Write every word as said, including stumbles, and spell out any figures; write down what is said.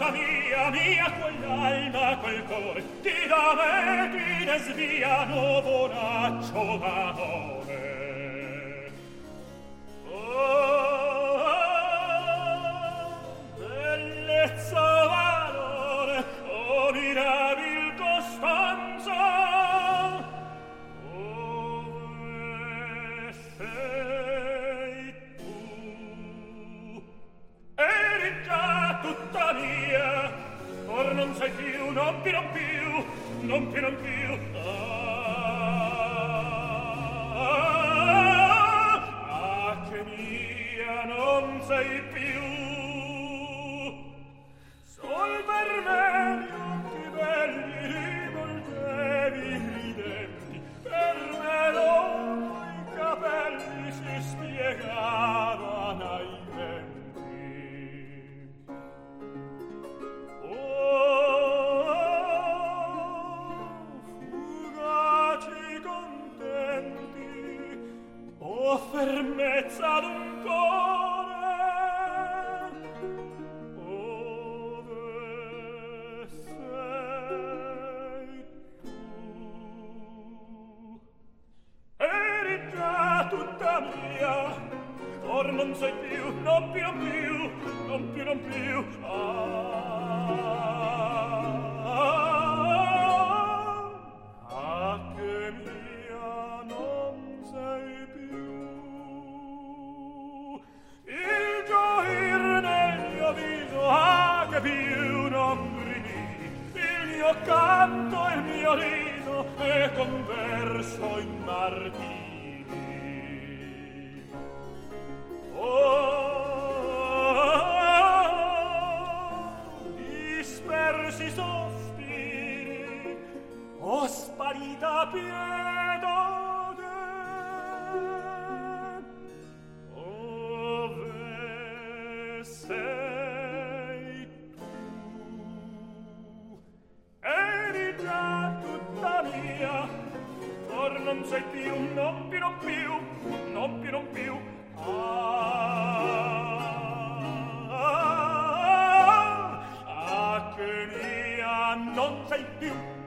tutta mia, mia quell'alma, quel cuore, ti da me ti desviano, bonaccio d'amore. Oh, bellezza valore, oh mirabil costanza, ove sei tu? Eri già tutta mia, or non sei più, non più, non più, non più, non più. Ah, ah, che mia non sei più. Sol per me gli occhi belli rivolgevi ridenti, per me loro i capelli si spiegavano ai venti. Oh, fugaci contenti, oh fermezza d'un cuore, ove sei tu? Eri già tutta mia, or non sei più, non più, non più, non più, non più. Ah, ah, che mia non sei più. Il gioir nel mio viso, ah, che più non gridi, il mio canto e il mio riso è converso in martiri. Oh, dispersi sospiri, oh sparita pietade, ove sei tu? Eri già tutta mia, or non sei più, non più, non più, non più, non più. Ah, ah, ah, che mia non sei più.